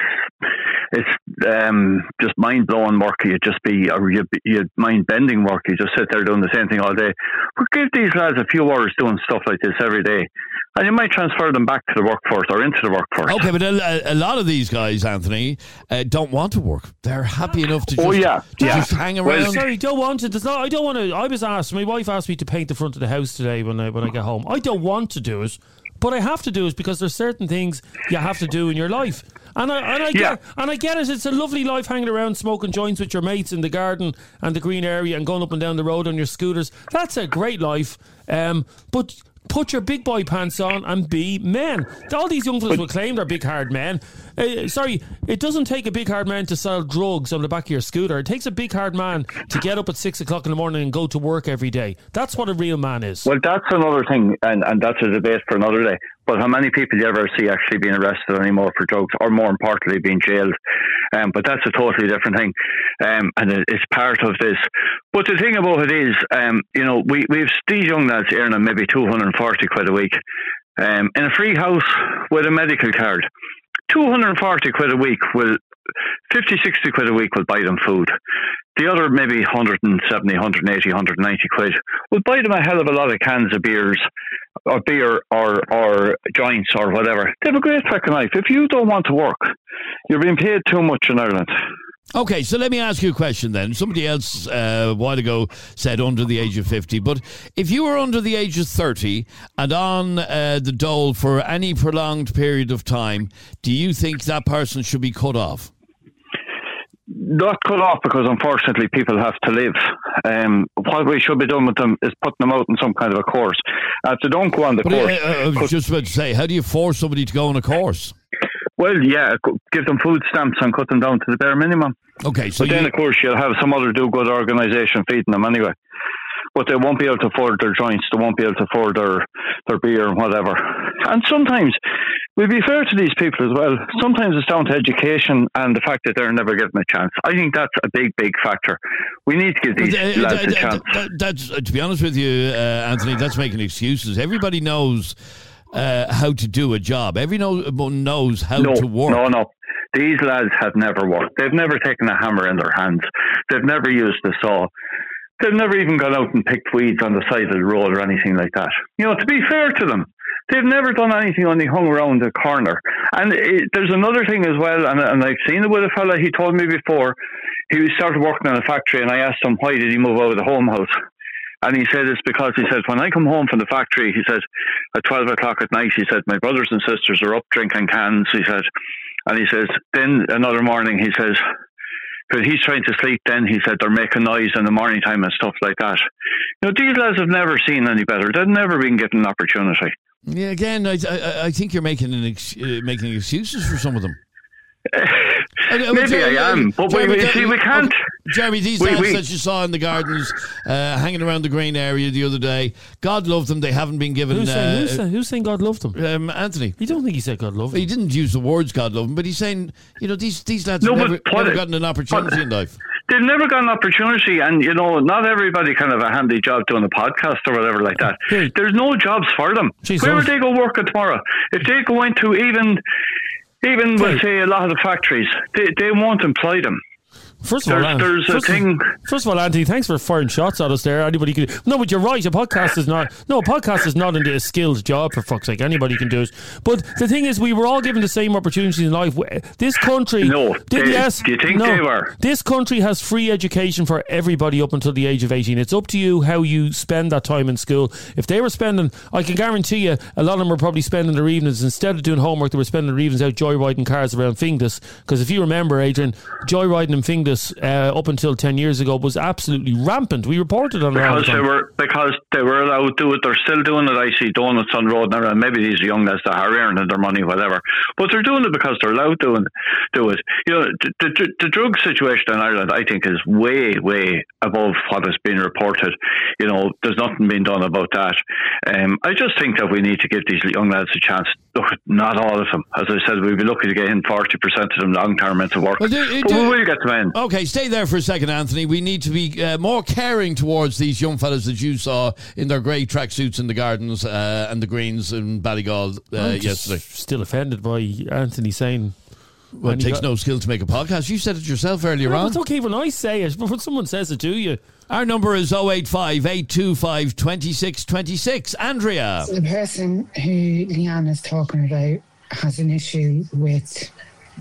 it's um, just mind blowing work. You just be, or you you mind bending work. You just sit there doing the same thing all day. But give these lads a few hours doing stuff like this every day, and you might transfer them back to the workforce or into the workforce. Okay, but a, a lot of these guys, Anthony, uh, don't want to work. They're happy enough to just, oh, yeah. to yeah. just hang around. Well, sorry, don't want to. There's not, I don't want to. I was asked. My wife asked me to paint the front of the house today when I when I get home. I don't want to do it, but I have to do it because there's certain things you have to do in your life. And I and I yeah. get and I get it. It's a lovely life hanging around smoking joints with your mates in the garden and the green area and going up and down the road on your scooters. That's a great life. Um, but put your big boy pants on and be men. All these young fellas will claim they're big hard men. Uh, sorry, it doesn't take a big hard man to sell drugs on the back of your scooter. It takes a big hard man to get up at six o'clock in the morning and go to work every day. That's what a real man is. Well, that's another thing, and, and that's a debate for another day. But how many people do you ever see actually being arrested anymore for drugs, or more importantly, being jailed? Um, but that's a totally different thing, um, and it, it's part of this. But the thing about it is, um, you know, we we've these young lads earning maybe two hundred and forty quid a week um, in a free house with a medical card. two hundred and forty quid a week will fifty, sixty quid a week will buy them food. The other maybe one hundred seventy, one hundred eighty, one hundred ninety quid will buy them a hell of a lot of cans of beers or beer or, or joints or whatever. They have a great fucking life. If you don't want to work, you're being paid too much in Ireland. Okay, so let me ask you a question then. Somebody else uh, a while ago said under the age of fifty, but if you were under the age of thirty and on uh, the dole for any prolonged period of time, do you think that person should be cut off? Not cut off, because unfortunately people have to live. Um, what we should be doing with them is putting them out in some kind of a course. Uh, if they don't go on the but course... I, I was cut, just about to say, how do you force somebody to go on a course? Well, yeah, give them food stamps and cut them down to the bare minimum. Okay, so But then, you, of course, you'll have some other do-good organisation feeding them anyway. but they won't be able to afford their joints, they won't be able to afford their, their beer and whatever. And sometimes, we'll be fair to these people as well, sometimes it's down to education and the fact that they're never given a chance. I think that's a big, big factor. We need to give these uh, lads uh, a chance. Uh, that, that's, uh, to be honest with you, uh, Anthony, that's making excuses. Everybody knows uh, how to do a job. Everyone knows how no, to work. No, no. These lads have never worked. They've never taken a hammer in their hands. They've never used a saw. They've never even gone out and picked weeds on the side of the road or anything like that. You know, to be fair to them, they've never done anything only hung around the corner. And it, there's another thing as well, and, and I've seen it with a fella, he told me before, he started working in a factory, and I asked him, why did he move out of the home house? And he said it's because, he said, when I come home from the factory, he said, at twelve o'clock at night, he said, my brothers and sisters are up drinking cans, he said, and he says, then another morning, he says, because he's trying to sleep then, he said, they're making noise in the morning time and stuff like that. You know, these lads have never seen any better. They've never been given an opportunity. Yeah, again, I I, I think you're making an ex, uh, making excuses for some of them. Uh, Maybe I am, but Jeremy, we, see, we can't. Okay, Jeremy, these we, lads we, that you saw in the gardens uh, hanging around the green area the other day, God love them, they haven't been given... Who's, uh, saying, who's, saying, who's saying God loved them? Um, Anthony. You don't think he said God loved them? He didn't use the words God love them, but he's saying, you know, these, these lads no, have never, never it, gotten an opportunity in life. They've never got an opportunity, and, you know, not everybody can have a handy job doing a podcast or whatever like that. Hey. There's no jobs for them. Jeez, Where would they go working tomorrow? If they go into even... Even with, hey. say, a lot of the factories, they, they won't employ them. First of all, there's, there's first a thing. Of, first of all, Anthony, thanks for firing shots at us there. Anybody can. No, but you're right. A podcast is not. No, a podcast is not into a skilled job, for fuck's sake. Anybody can do it. But the thing is, we were all given the same opportunities in life. This country. No. Did, they, yes. Do you think no, they were? This country has free education for everybody up until the age of eighteen. It's up to you how you spend that time in school. If they were spending, I can guarantee you, a lot of them were probably spending their evenings instead of doing homework. They were spending their evenings out joyriding cars around Finglas. Because if you remember, Adrian, joyriding in Finglas uh, up until ten years ago was absolutely rampant. We reported on it because they were because they were allowed to do it. They're still doing it. I see donuts on the road now, and maybe these young lads that are earning their money, whatever. But they're doing it because they're allowed to do it. You know, the, the, the drug situation in Ireland, I think, is way, way above what has been reported. You know, there's nothing being done about that. Um, I just think that we need to give these young lads a chance. Look, not all of them. As I said, we'd be lucky to get in forty percent of them long term into work. Well, do, do, but we will get them in. Okay, stay there for a second, Anthony. We need to be uh, more caring towards these young fellas that you saw in their grey tracksuits in the gardens uh, and the greens in Ballygall uh, I'm yesterday. Still offended by Anthony saying. Well, it takes got, no skill to make a podcast. You said it yourself earlier no, on. It's okay when I say it, but when someone says it to you. Our number is oh eight five, eight two five, two six two six. Andrea. So the person who Leanne is talking about has an issue with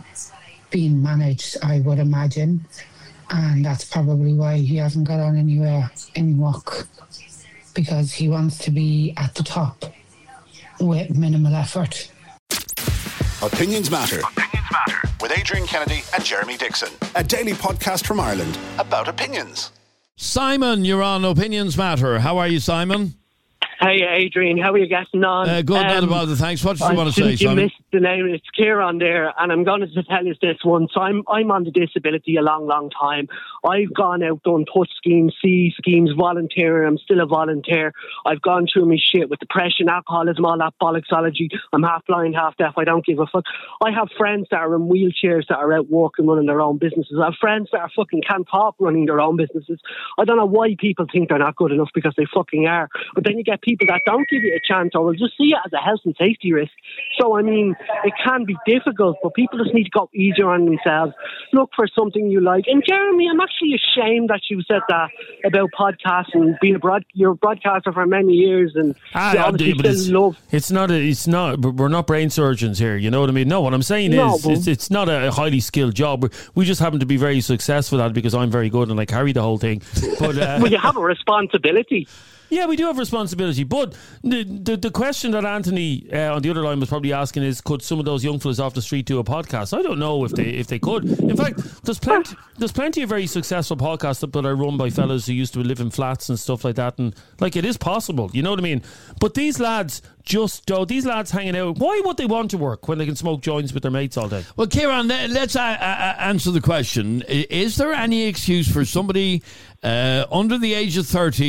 being managed, I would imagine. And that's probably why he hasn't got on anywhere in work, because he wants to be at the top with minimal effort. Opinions Matter. Opinions Matter. With Adrian Kennedy and Jeremy Dixon. A daily podcast from Ireland about opinions. Simon, you're on Opinions Matter. How are you, Simon? Hey, Adrian. How are you getting on? Uh, good, um, not about it. Thanks. What did you want to say, you Simon? You missed the name. It's Kieran there, and I'm going to tell you this once. I'm I'm on the disability a long, long time. I've gone out, done touch schemes, C schemes, volunteering. I'm still a volunteer. I've gone through my shit with depression, alcoholism, all that bollocksology. I'm half blind, half deaf. I don't give a fuck. I have friends that are in wheelchairs that are out working, running their own businesses. I have friends that are fucking can't talk, running their own businesses. I don't know why people think they're not good enough, because they fucking are. But then you get people that don't give you a chance, or will just see it as a health and safety risk. So, I mean, it can be difficult, but people just need to go easier on themselves. Look for something you like. And Jeremy, I'm actually ashamed that you said that about podcasting, being a broad, you're a broadcaster for many years, and ah, you obviously but still it's, love. It's not. A, it's not. We're not brain surgeons here. You know what I mean? No, what I'm saying no, is, it's, it's not a highly skilled job. We just happen to be very successful at it because I'm very good and I carry the whole thing. But uh, well, you have a responsibility. Yeah, we do have responsibility, but the the, the question that Anthony uh, on the other line was probably asking is, could some of those young fellas off the street do a podcast? I don't know if they if they could. In fact, there's plenty there's plenty of very successful podcasts that are run by fellas who used to live in flats and stuff like that, and like it is possible, you know what I mean? But these lads just do these lads hanging out. Why would they want to work when they can smoke joints with their mates all day? Well, Kieran, let's uh, uh, answer the question: is there any excuse for somebody uh, under the age of thirty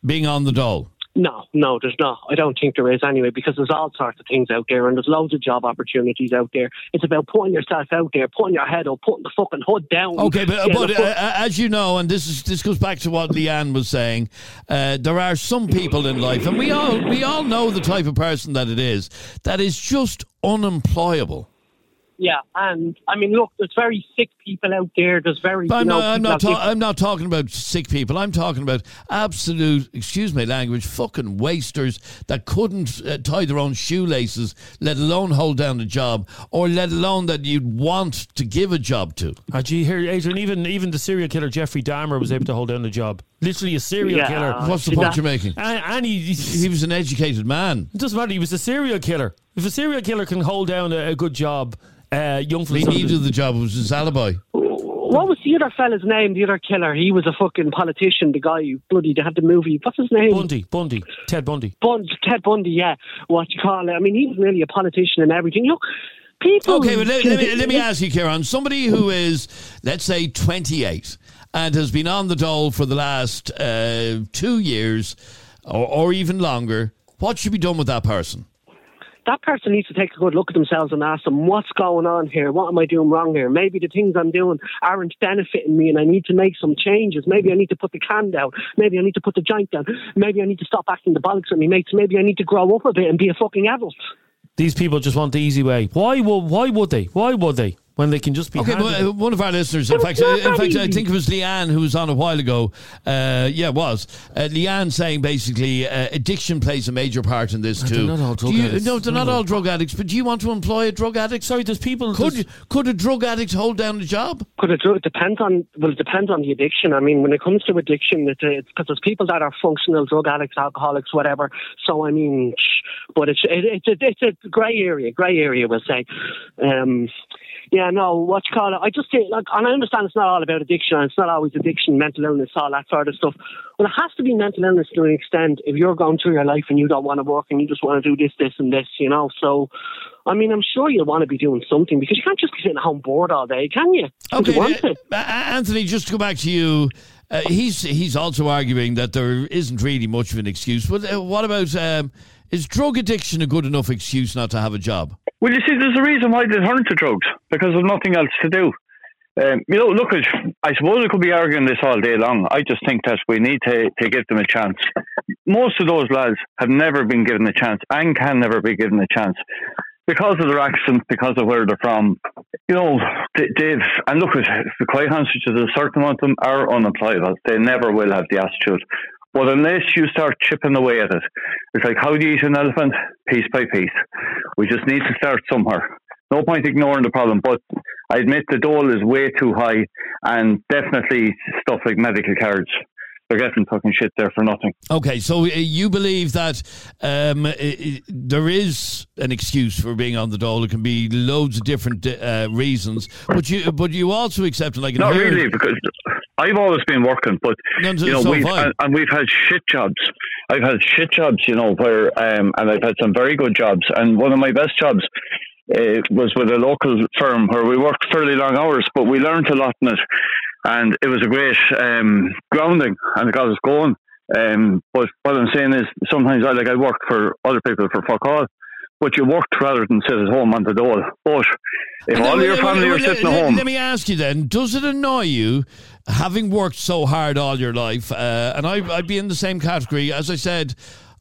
being on the dole? No, no, there's not. I don't think there is anyway, because there's all sorts of things out there and there's loads of job opportunities out there. It's about putting yourself out there, putting your head up, putting the fucking hood down. Okay, but, but foot- uh, as you know, and this is this goes back to what Leanne was saying, uh, there are some people in life, and we all we all know the type of person that it is, that is just unemployable. Yeah, and I mean, look, there's very sick people out there. There's very. But I'm, you know, not, I'm, people not that ta- give- I'm not talking about sick people. I'm talking about absolute, excuse my language, fucking wasters that couldn't uh, tie their own shoelaces, let alone hold down a job, or let alone that you'd want to give a job to. Oh, gee, here, Adrian, even even the serial killer Jeffrey Dahmer was able to hold down the job. Literally a serial Yeah. killer. What's the point you're making? And, and he, He was an educated man. it doesn't matter. He was a serial killer. If a serial killer can hold down a, a good job, uh, young fellas He don't needed do- the job. It was his alibi. What was the other fella's name? The other killer. He was a fucking politician. The guy who bloody they had the movie. What's his name? Bundy, Bundy, Ted Bundy. Bund, Ted Bundy. Yeah. What you call it? I mean, he was really a politician and everything. Look, people. Okay, but let, let, me, let me ask you, Kieran. Somebody who is, let's say, twenty-eight and has been on the dole for the last uh, two years or, or even longer, what should be done with that person? That person needs to take a good look at themselves and ask them, what's going on here? What am I doing wrong here? Maybe the things I'm doing aren't benefiting me and I need to make some changes. Maybe I need to put the can down. Maybe I need to put the joint down. Maybe I need to stop acting the bollocks with me mates. Maybe I need to grow up a bit and be a fucking adult. These people just want the easy way. Why would why would they? Why would they? When they can just be Okay, handed but uh, one of our listeners, in fact, in fact, I think it was Leanne who was on a while ago. Uh, yeah, it was. Uh, Leanne saying basically uh, addiction plays a major part in this No, too. they're not all drug Do you, addicts. No, they're not all drug addicts. But do you want to employ a drug addict? Sorry, there's people. Could there's- could a drug addict hold down a job? Could it, it depends on well, it depends on the addiction. I mean, when it comes to addiction, it's because there's people that are functional drug addicts, alcoholics, whatever. So I mean, shh, but it's it, it's a, it's a grey area, grey area, we'll say. Um, yeah, no, what you call it? I just think, like, and I understand it's not all about addiction, and it's not always addiction, mental illness, all that sort of stuff. But it has to be mental illness to an extent if you're going through your life and you don't want to work and you just want to do this, this, and this, you know. So, I mean, I'm sure you'll want to be doing something because you can't just be sitting home bored all day, can you? Okay, you want to. uh, Anthony, just to go back to you, uh, he's he's also arguing that there isn't really much of an excuse. But uh, what about um, is drug addiction a good enough excuse not to have a job? Well, you see, there's a reason why they turn to drugs, because there's nothing else to do. Um, you know, look, at, I suppose I could be arguing this all day long. I just think that we need to, to give them a chance. Most of those lads have never been given a chance and can never be given a chance because of their accent, because of where they're from. You know, they, they've, and look, at the quite honest with you, a certain amount of them are unemployable. They never will have the attitude. But unless you start chipping away at it, it's like, how do you eat an elephant? Piece by piece. We just need to start somewhere. No point ignoring the problem, but I admit the dole is way too high, and definitely stuff like medical cards. They're getting fucking shit there for nothing. Okay, so uh, you believe that um, i i there is an excuse for being on the dole. It can be loads of different uh, reasons, but you but you also accept it like not really, because I've always been working, but None you know, so we've, fine. and, and we've had shit jobs. I've had shit jobs, you know, where um, and I've had some very good jobs, and one of my best jobs uh, was with a local firm where we worked fairly long hours, but we learned a lot in it. And it was a great um, grounding, and it got us going. Um, but what I'm saying is, sometimes I like I work for other people for fuck all, but you worked rather than sit at home on the dole. But if And all then- your family well, are let- sitting let, at home, let me ask you then: does it annoy you, having worked so hard all your life? Uh, and I, I'd be in the same category. As I said,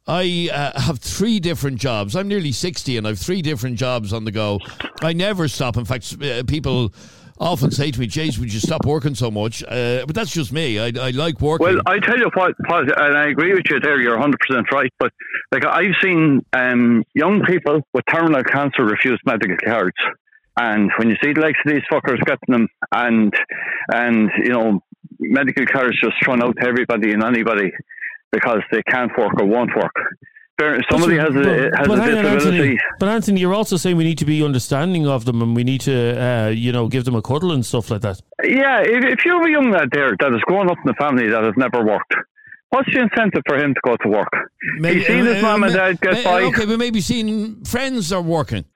I uh, have three different jobs. I'm nearly sixty, and I've three different jobs on the go. I never stop. In fact, uh, people often say to me, "Jace, would you stop working so much?" Uh, but that's just me. I, I like working. well, I tell you what, what, and I agree with you there. You're one hundred percent right. But like I've seen um, young people with terminal cancer refuse medical cards. And when you see the likes of these fuckers getting them, and and you know, medical cards just thrown out to everybody and anybody because they can't work or won't work. Somebody has a, has but a hang on, disability. Anthony, but Anthony, you're also saying we need to be understanding of them, and we need to, uh, you know, give them a cuddle and stuff like that. Yeah, if, if you're a young lad there that has grown up in a family that has never worked, what's the incentive for him to go to work? He's seen his mum and dad get by. Okay, but maybe seeing friends are working.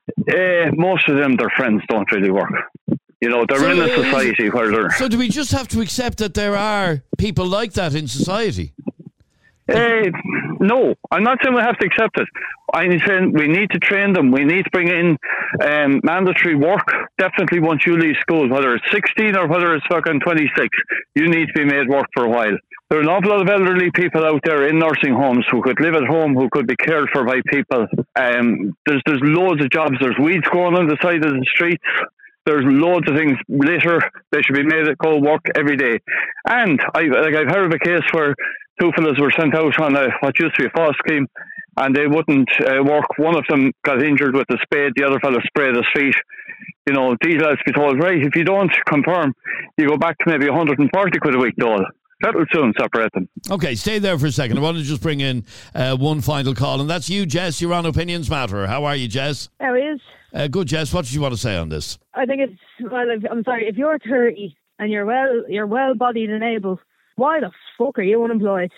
Uh, most of them, their friends don't really work. You know, they're So in a is- society where they're... So do we just have to accept that there are people like that in society? Uh, no, I'm not saying we have to accept it. I'm saying we need to train them. We need to bring in um, mandatory work. Definitely once you leave school, whether it's sixteen or whether it's fucking twenty-six, you need to be made work for a while. There are an awful lot of elderly people out there in nursing homes who could live at home, who could be cared for by people. Um, there's there's loads of jobs. There's weeds growing on the side of the streets. There's loads of things. Litter, they should be made at go work every day. And I like I've heard of a case where two fellas were sent out on a, what used to be a FOSS scheme, and they wouldn't uh, work. One of them got injured with a spade, the other fella sprayed his feet. You know, these lads be told, right, if you don't confirm, you go back to maybe one hundred forty quid a week, dole. That'll soon separate them. Okay, stay there for a second. I want to just bring in uh, one final call, and that's you, Jess. You're on Opinions Matter. How are you, Jess? How is? Uh, good, Jess. What did you want to say on this? I think it's, well, if, I'm sorry, if you're thirty and you're well, you're well-bodied and able, why the fuck are you unemployed?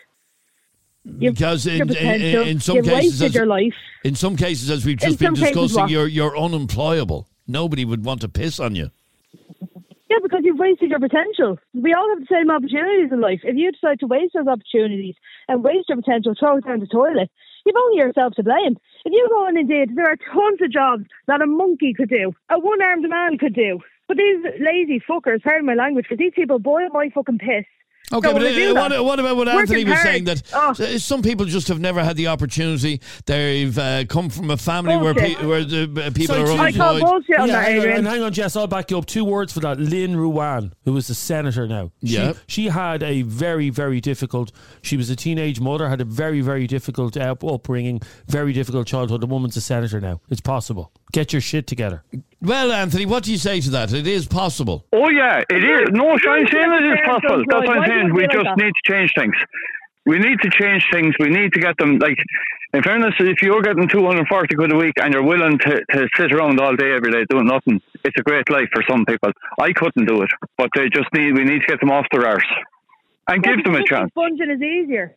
You've, because in, in, in some You've cases, wasted as, your life. in some cases, as we've just In been some cases, discussing, what? you're you're unemployable. Nobody would want to piss on you. Yeah, because you've wasted your potential. We all have the same opportunities in life. If you decide to waste those opportunities and waste your potential, throw it down the toilet, you've only yourself to blame. If you go on Indeed, there are tons of jobs that a monkey could do, a one-armed man could do. But these lazy fuckers, pardon my language, because these people boil my fucking piss. Okay, but uh, what, what about what Anthony Working was hard. saying, that Oh. uh, some people just have never had the opportunity. They've uh, come from a family where, pe- Bullshit. where the uh, people So are two- I call unemployed. bullshit on Yeah, that, hang on, Adrian. and hang on, Jess, I'll back you up. Two words for that. Lynn Ruan, who is a senator now. She, Yeah. She had a very, very difficult, she was a teenage mother, had a very, very difficult uh, upbringing, very difficult childhood. The woman's a senator now. It's possible. Get your shit together. Well, Anthony, what do you say to that? It is possible. Oh yeah, it is. No, I'm saying it is possible. That's what I'm saying. We just need to change things. We need to change things. We need to get them, like, in fairness, if you're getting two hundred forty quid a week and you're willing to, to sit around all day every day doing nothing, it's a great life for some people. I couldn't do it, but they just need, we need to get them off their arse and give them a chance. Sponging is easier.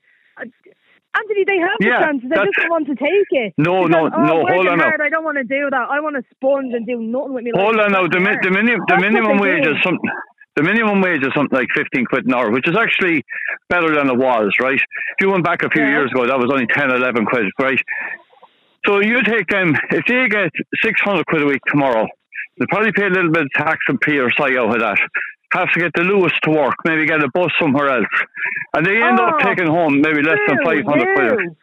Anthony, they have the Yeah, chance. They that's- just don't want to take it. No, Because, no, oh, no, working hold on now. hard, I don't want to do that. I want to sponge and do nothing with me. Hold on now, the, mi- the, minimum, the That's what minimum they wage do. is something. The minimum wage is something like fifteen quid an hour, which is actually better than it was, right? If you went back a few Yeah. years ago, that was only ten, eleven quid, right? So you take them, if they get six hundred quid a week tomorrow, they'll probably pay a little bit of tax and P or S I out of that. Have to get the Lewis to work, maybe get a bus somewhere else. And they end up Oh, taking home maybe less than Boo, five hundred quid. hoo.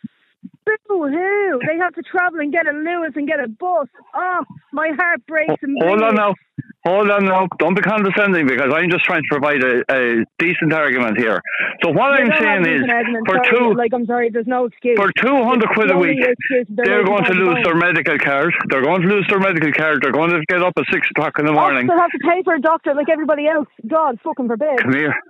Boo hoo. They have to travel and get a Lewis and get a bus. Oh, my heart breaks. and Hold on bleeds. now. Hold on now. Don't be condescending, because I'm just trying to provide a, a decent argument here. So what You I'm don't saying have is, decent argument, for sorry, two like I'm sorry, there's no excuse. for two hundred quid The a only week, excuse is they're going to lazy lose on their the phone. medical card. They're going to lose their medical card. They're going to get up at six o'clock in the morning. They'll have to pay for a doctor like everybody else. God fucking forbid. Come here.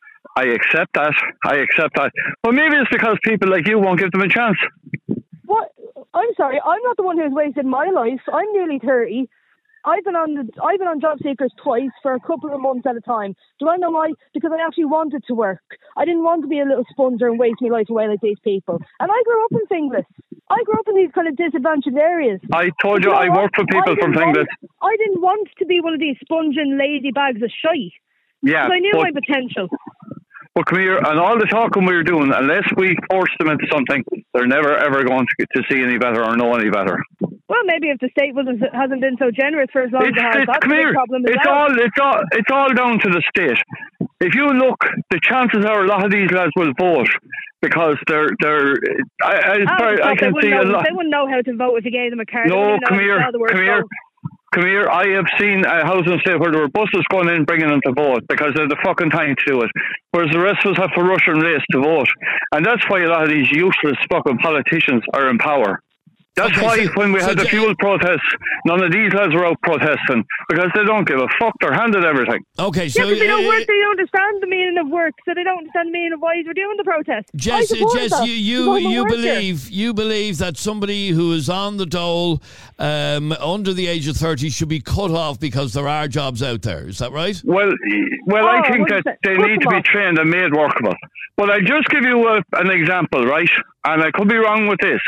I accept that. I accept that. But maybe it's because people like you won't give them a chance. What? I'm sorry, I'm not the one who's wasted my life. I'm nearly thirty. I've been on the I've been on job seekers twice for a couple of months at a time. Do I know why? Because I actually wanted to work. I didn't want to be a little sponger and waste my life away like these people. And I grew up in Finglas. I grew up in these kind of disadvantaged areas. I told But you know I what? work for people I from didn't want- Finglas. I didn't want to be one of these sponging lazy bags of shite. Yeah, Because I knew but- my potential. But come here, and all the talking we're doing, unless we force them into something, they're never ever going to, to see any better or know any better. Well, maybe if the state wasn't hasn't been so generous for as long It's, as it has, it's, that's a come big here. problem as It's well. all it's all it's all down to the state. If you look, the chances are a lot of these lads will vote because they're they're. I I, Ah, sorry, I they can wouldn't see know, a lot. They wouldn't know how to vote if you gave them a card. They No, wouldn't know come how to here, spell the word come here. vote. Come here, I have seen a housing estate where there were buses going in bringing them to vote because they're the fucking time to do it. Whereas the rest of us have to rush and race to vote. And that's why a lot of these useless fucking politicians are in power. That's Okay, why so- when we so had the J- fuel protests, none of these lads were out protesting because they don't give a fuck. They're handed everything. Okay, Yeah, so but they don't uh, work. They don't understand the meaning of work, so they don't understand the meaning of why we're doing the protest. I Jess, support Jess, that, you you, because I'm a you worker. believe you believe that somebody who is on the dole um, under the age of thirty should be cut off because there are jobs out there. Is that right? Well, well, Oh, I think what is that it? they Cut need them to be off. trained and made workable. But I'll just give you a, an example, right? And I could be wrong with this.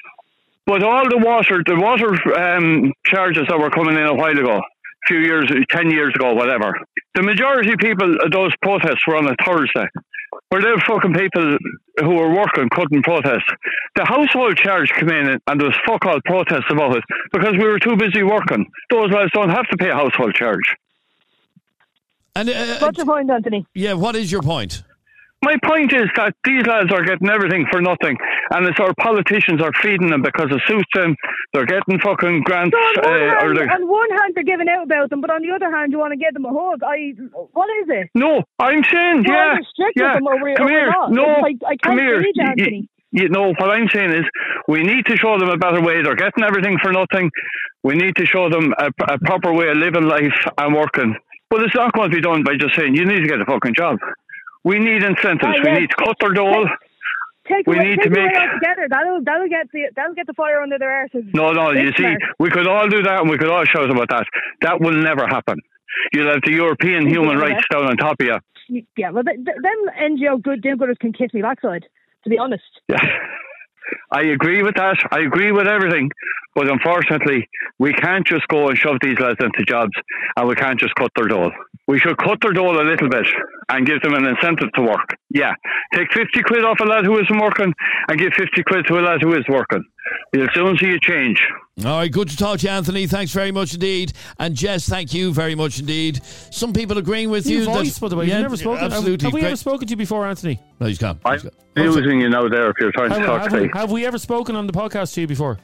But all the water, the water um, charges that were coming in a while ago, a few years, ten years ago, whatever, the majority of people, those protests were on a Thursday. where the fucking people who were working couldn't protest. The household charge came in and there was fuck all protests about it because we were too busy working. Those lads don't have to pay a household charge. And uh, What's your point, Anthony? Yeah, what is your point? My point is that these lads are getting everything for nothing, and it's our politicians are feeding them because it suits them. They're getting fucking grants. So on, one uh, hand, or on one hand, they're giving out about them, but on the other hand, you want to give them a hug. I, what is it? No, I'm saying, You're yeah, strict yeah. with them, or we, come or here, not. no, Like, I come can't here. read you, Y- Anthony. y- You know, what I'm saying is we need to show them a better way. They're getting everything for nothing. We need to show them a, a proper way of living life and working. But it's not going to be done by just saying, you need to get a fucking job. We need incentives. Oh, yeah. We need to cut their dole. Take we away, need take to away make... altogether. That'll, that'll, get the, that'll get the fire under their arses. No, no, you It's see, smart. we could all do that and we could all shout about that. That will never happen. You'll have the European human Yeah. rights down on top of you. Yeah, well, th- th- them N G O good do-gooders can kiss me backside, to be honest. Yeah. I agree with that. I agree with everything. But unfortunately, we can't just go and shove these lads into jobs and we can't just cut their dole. We should cut their dole a little bit and give them an incentive to work. Yeah. Take fifty quid off a lad who isn't working and give fifty quid to a lad who is working. You'll soon see a change. All right, good to talk to you, Anthony. Thanks very much indeed. And Jess, thank you very much indeed. Some people agreeing with New you. voice, that, by the way. yeah, You've never spoken. Absolutely. Have, have we Great. ever spoken to you before, Anthony? No, he's gone. I'm using you now there if you're trying to Have, talk have to we, me. have we ever spoken on the podcast to you before?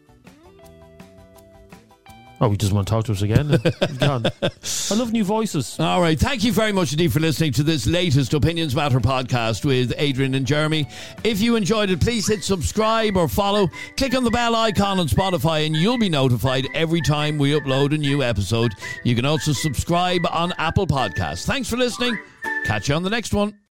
Oh, we just want to talk to us again. He's gone. I love new voices. All right. Thank you very much indeed for listening to this latest Opinions Matter podcast with Adrian and Jeremy. If you enjoyed it, please hit subscribe or follow. Click on the bell icon on Spotify and you'll be notified every time we upload a new episode. You can also subscribe on Apple Podcasts. Thanks for listening. Catch you on the next one.